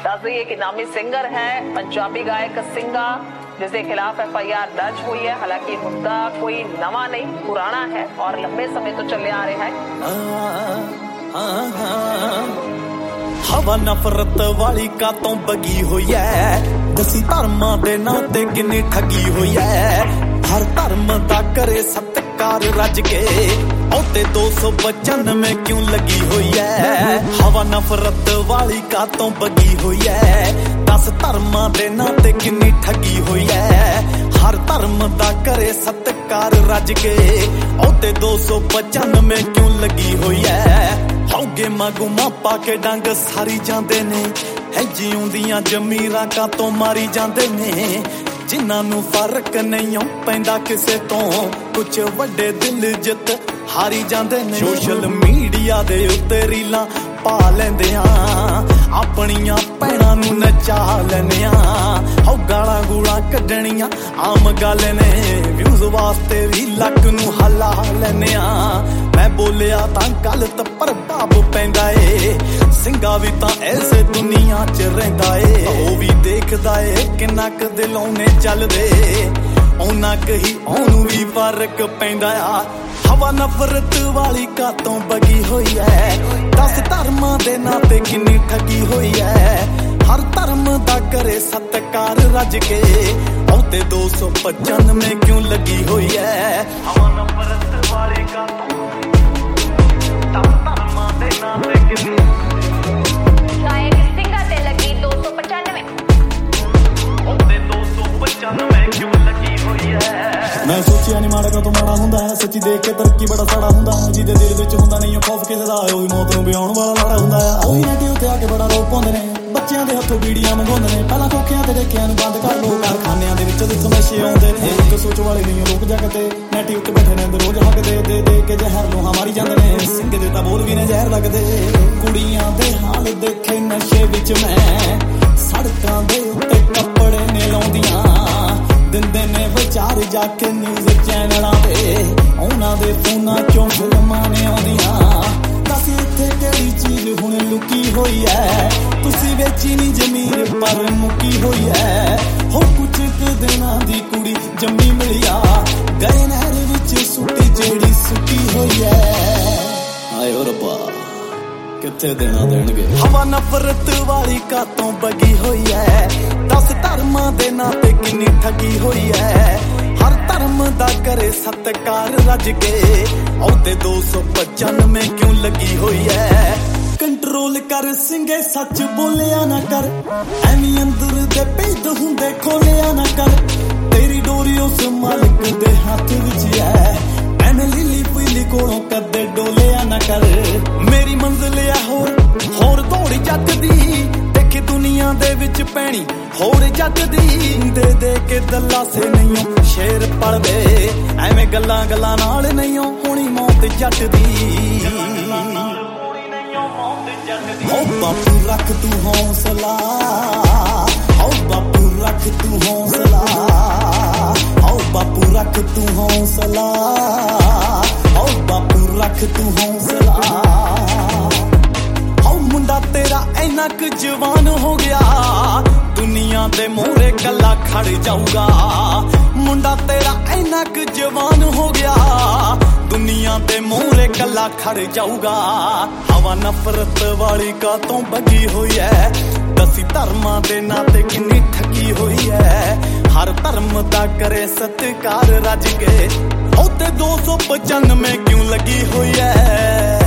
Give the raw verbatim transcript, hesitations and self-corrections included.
दस दिए कि नामी सिंगर है पंजाबी गायक सिंगा जिसके खिलाफ एफ आई आर दर्ज हुई है। हालांकि मुद्दा कोई नवा नहीं पुराना है और लंबे समय तो चले आ रहा है। हवा नफरत वाली कातों बगी हुई है, दसी धर्मां दे नां ते किन्नी ठगी हुई है। हर धर्म दा करे सत्कार रज के औते दो सौ पचानवे क्यों लगी हुई है। हवा नफरत वाली कातों बगी हुई है, दस धर्मां दे नां ते किन्नी ठगी हुई है। हर धर्म दा करे सत्कार रज के औते दो सौ पचानवे क्यों लगी हुई है। हौगे मागूमा पाके डंग सारी जांदे ने, है जिउंदियां जमीरां कातों मारी जांदे ने। जिन्हां नूं फर्क नहीं पैंदा किसे तो, कुछ वड्डे दिल जित हारी जांदे ने। सोशल मीडिया दे उत्ते रीलां पा लैंदे आ, अपनियां भैणां नूं नचा लैंदे आ। हौ गालां गूलां कड्डणियां आम गल ने, व्यूज वास्ते भी लक नूं हला लैंदे आ। मैं बोलिया तां गलत प्रभाव पैंदा ए, सिंगा भी तां ऐसे दुनिया च रहिंदा ए। ओ भी देखदा ए किन्ना क दिलों ने चलदे, ओना कही ओनू भी फर्क पैंदा आ। हवा नफरत वाली कातों बगी हुई है, दस धर्मां दे नां ते किन्नी ठगी हुई है। हर धर्म दा करे सत्कार रज के औते दो सौ पचानवे क्यों लगी हुई है। हवा नफरत वाली कातों दस धर्मां दे नां ते किन्नी गायक सिंगा ते लगी दो सौ पचानवे औते दो सौ पचानवे क्यों लगी हुई है। मैं सोचिया नहीं माड़ा तो माड़ा हुंदा है, सच्ची देख के तरक्की बड़ा साड़ा हुंदा है। जिहदे दिल विच हुंदा नहीं खौफ किसे दा, ओह भी मौत नूं बियाउण वाला लाड़ा हुंदा है। ओही नदी उत्ते आके बड़ा रोक पाउंदे ने, बच्चियां दे हत्थों बीड़ियां मंगाउंदे ने। पहलां खोखियां ते देखियां नूं बंद कर लो, कारखानियां दे विच समस्या आउंदे ने। इक सोच वाले नहीं लोक जगते, नैटी उत्ते बैठे रहिंदे रोज हकदे, दे दे के जहर लोहा मारी जांदे ने। सिंह दे तां बोल भी ने जहर लगदे। कुड़ियां दे हाल देखे नशे विच मैं, सड़कां दे उत्ते कपड़े ने लाउंदियां, दिंदे ने विचार जाके न्यूज़ चैनलां ते, उन्हां दे फोनां चों फिल्मां ने आउंदियां। दस इत्थे किहड़ी चीज़ हुण लुकी होई है, तुसीं वेची नी जमीर पर मुकी होई है। हो कुछ क दिनां दी कुड़ी जम्मी मिलिया, गए नहर विच सुट्टी जेड़ी सुकी होई है। हाय ओ रब्बा कित्थे देना देणगे। हवा नफरत वाली कातों बगी हुई है, दस धर्मां दे नां ते किन्नी ठगी हुई है। हर धर्म दा करे सत्कार रज के औते दो सौ पचानवे क्यों लगी हुई है। कंट्रोल कर सिंगे सच बोलिया ना कर, एवी अंदर दे भेद हुंदे खोलिया ना कर। तेरी डोरी उस मालिक दे हाथ विच है, एवें लिली पीली कोलों कदे डोलिया ना कर। मेरी मंजिल है होर होर दौड़ जट दी, देखी दुनिया दे विच पैनी होर जट दी। दे दे के दल्ला से नहीं शेर पड़दे, एवें गल्लां गल्लां नाल नहीं होनी मौत जट दी। ओ बापू रख तू हौसला, ओ बापू रख तू हौसला, ओ बापू रख तू हौसला, ओ बापू रख तू हौसला। ओ मुंडा तेरा इन्ना क जवान हो गया, दुनिया दे मोहरे कला खड़ जाऊगा। मुंडा तेरा इन्ना क जवान हो गया, दुनिया दे मोहरे कला खड़ जाऊगा। हवा नफरत वाली कातों बगी हुई है, दसी धर्मां दे नां ते किन्नी ठगी हुई है। हर धर्म दा करे सत्कार रज के औते दो सौ पचानवे क्यों लगी हुई है।